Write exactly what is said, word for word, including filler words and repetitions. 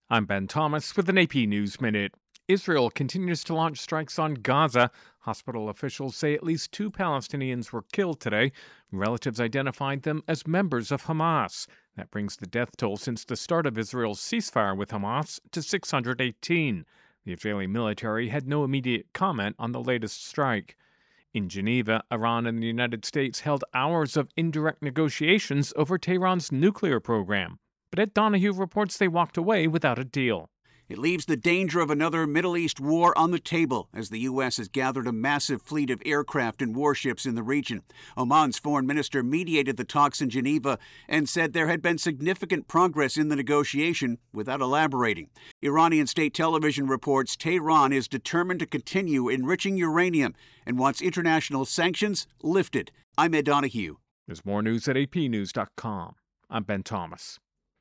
I'm Ben Thomas with an A P News Minute. Israel continues to launch strikes on Gaza. Hospital officials say at least two Palestinians were killed today. Relatives identified them as members of Hamas. That brings the death toll since the start of Israel's ceasefire with Hamas to six hundred eighteen. The Israeli military had no immediate comment on the latest strike. In Geneva, Iran and the United States held hours of indirect negotiations over Tehran's nuclear program. But Ed Donahue reports they walked away without a deal. It leaves the danger of another Middle East war on the table as the U S has gathered a massive fleet of aircraft and warships in the region. Oman's foreign minister mediated the talks in Geneva and said there had been significant progress in the negotiation without elaborating. Iranian state television reports Tehran is determined to continue enriching uranium and wants international sanctions lifted. I'm Ed Donahue. There's more news at A P news dot com. I'm Ben Thomas.